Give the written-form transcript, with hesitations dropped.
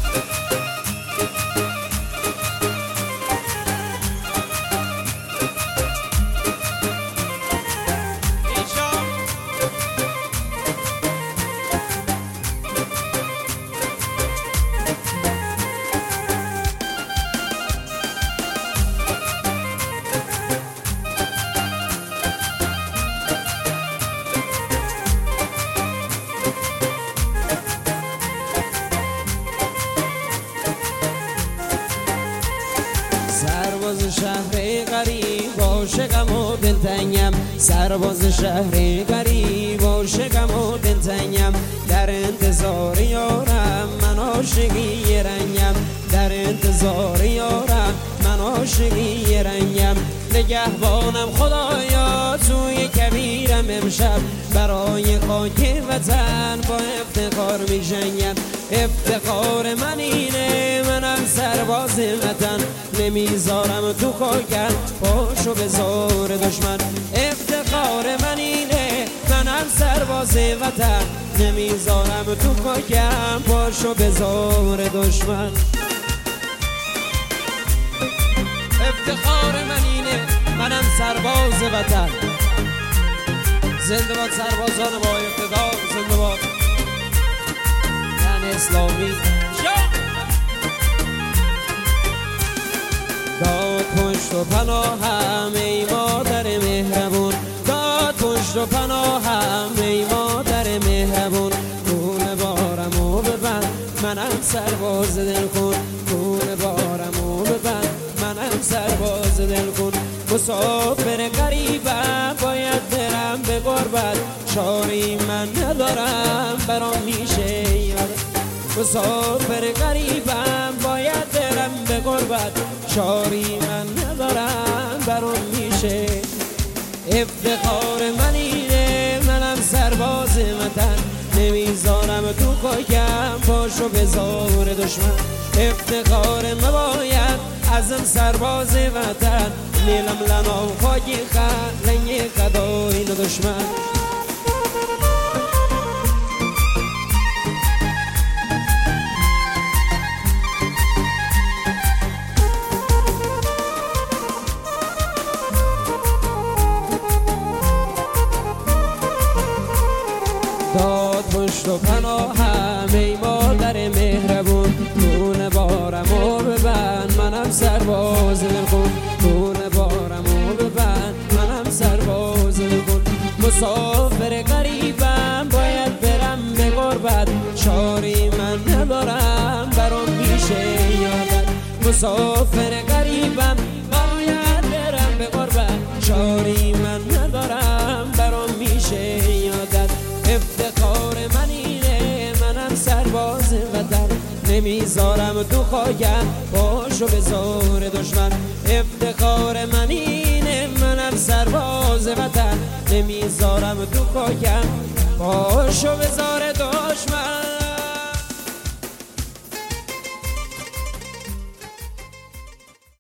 سرباز شهر غریب عاشقم و دلتنگم، سرباز شهر غریب عاشقم و دلتنگم، در انتظار یارم من عاشقی رنگم، در انتظار یارم من عاشقی رنگم. نگهبانم خدایا توی کبیرم امشب، برای خاک وطن با افتخار می جنگم. افتخار من اینه منم سرباز وطن، نمیذارم تو خاکم پاشو بذار دشمن. افتخار من اینه منم سرباز وطن، نمیذارم تو خاکم پاشو بذار دشمن. افتخار من اینه منم سرباز وطن. زنده باد سربازان با اقتدار، زنده باد زن اسلامی. داد پشت و پناهم ای مادر مهربون، داد پشت و پناهم ای مادر مهربون. گونه بارمو ببند منم سرباز دل کن، گونه بارمو ببند منم سرباز دل کن. مسافر غریبم باید برم به غربت، چاری من ندارم برام میشه یاد. مسافر غریبم باید برم به غربت، چاری من ندارم برام میشه. افتخار من اینه منم سرباز وطن، نمیذارم تو خاکم پاشو بذار دشمن. افتخار من باید ازم سرباز وطن، نیلم لنا و خاکی لنگ خدای دشمن. داد پشت و پناهم ای مادر مهربون، گونه بارمو ببند منم سرباز دل کن، گونه بارمو ببند منم سرباز دل کن. مسافر غریبم باید برم به غربت، چاری من ندارم برام میشه یادت. مسافر غریبم باید برم به غربت، چاری من ندارم برام میشه یادت. افتخار من اینه منم سرباز وطن، نمیذارم تو خاکم پاشو بذار دشمن. افتخار من اینه منم سرباز وطن، نمیذارم تو خاکم پاشو بذار دشمن.